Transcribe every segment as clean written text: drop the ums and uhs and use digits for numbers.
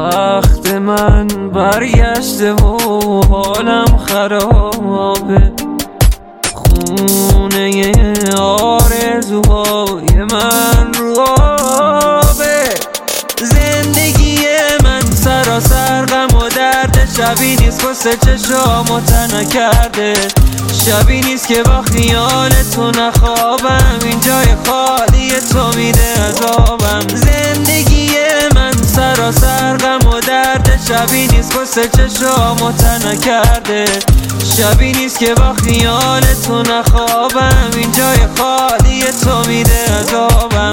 وقت من برگشته و حالم خرابه، خونه آرزوهای من رو آبه. زندگی من سراسر غم و درد، شبی نیست کس چشامو تنها کرده، شبی نیست که با خیال تو نخوابم، این جای خالی تو میده عذابم. زندگی من سراسر غم و درد، شبی نیست کس چشامو تنها کرده، شبی نیست که با خیال تو نخوابم، این جای خالی تو میده عذابم.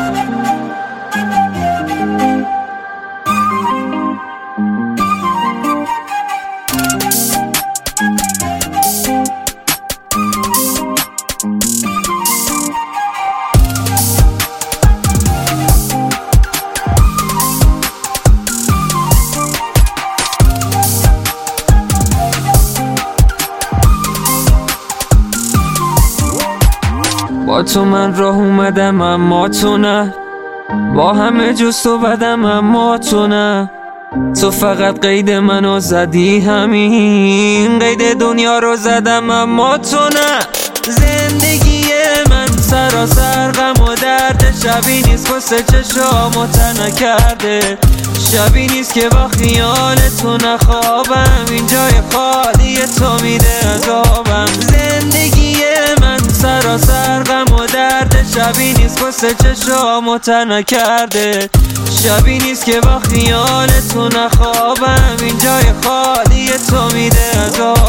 با تو من راه اومدم اما تو نه، با همه جست و بدم اما تو نه. تو فقط قید منو زدی، همین قید دنیا رو زدم اما تو نه. زندگی من سراسر غم و درد، شبی نیست کس چشامو تنها کرده، شبی نیست که با خیال تو نخوابم، این جای خالی تو میده عذابم. زندگی من سراسر غم و درد، شبی نیست کس چشامو تنها کرده، شبی نیست که با خیال تو نخوابم، این جای خالی تو میده عذابم.